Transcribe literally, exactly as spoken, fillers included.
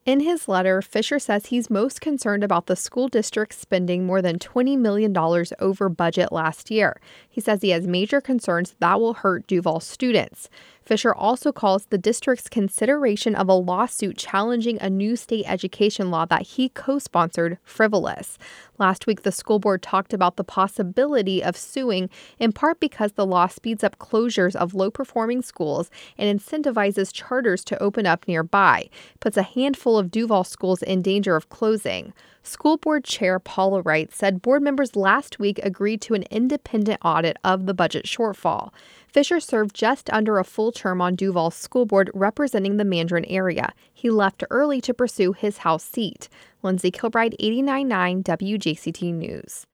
In his letter, Fisher says he's most concerned about the school district spending more than twenty million dollars over budget last year. He says he has major concerns that will hurt Duval students. Fisher also calls the district's consideration of a lawsuit challenging a new state education law that he co-sponsored frivolous. Last week, the school board talked about the possibility of suing, in part because the law speeds up closures of low-performing schools and incentivizes charters to open up nearby, puts a handful of Duval schools in danger of closing. School Board Chair Paula Wright said board members last week agreed to an independent audit of the budget shortfall. Fisher served just under a full term on Duval's school board representing the Mandarin area. He left early to pursue his House seat. Lindsay Kilbride, eighty-nine point nine W J C T News.